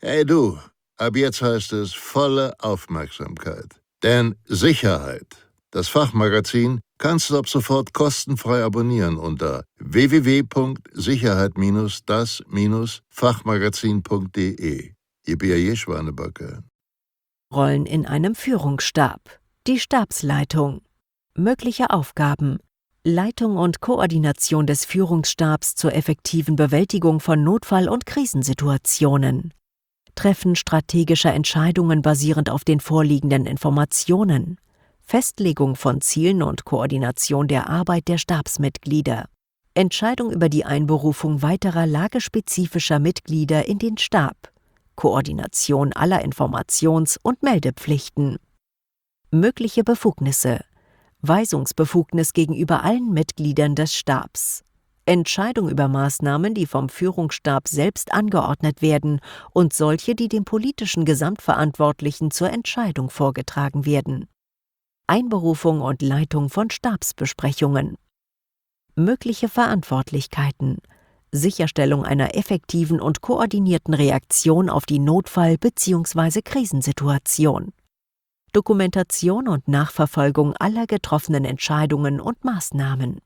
Hey du, ab jetzt heißt es volle Aufmerksamkeit. Denn Sicherheit, das Fachmagazin, kannst du ab sofort kostenfrei abonnieren unter www.sicherheit-das-fachmagazin.de. Ihr B.A.J. Schwanebacke. Rollen in einem Führungsstab. Die Stabsleitung. Mögliche Aufgaben: Leitung und Koordination des Führungsstabs zur effektiven Bewältigung von Notfall- und Krisensituationen. Treffen strategischer Entscheidungen basierend auf den vorliegenden Informationen. Festlegung von Zielen und Koordination der Arbeit der Stabsmitglieder. Entscheidung über die Einberufung weiterer lagespezifischer Mitglieder in den Stab. Koordination aller Informations- und Meldepflichten. Mögliche Befugnisse: Weisungsbefugnis gegenüber allen Mitgliedern des Stabs. Entscheidung über Maßnahmen, die vom Führungsstab selbst angeordnet werden, und solche, die dem politischen Gesamtverantwortlichen zur Entscheidung vorgetragen werden. Einberufung und Leitung von Stabsbesprechungen. Mögliche Verantwortlichkeiten: Sicherstellung einer effektiven und koordinierten Reaktion auf die Notfall- bzw. Krisensituation. Dokumentation und Nachverfolgung aller getroffenen Entscheidungen und Maßnahmen.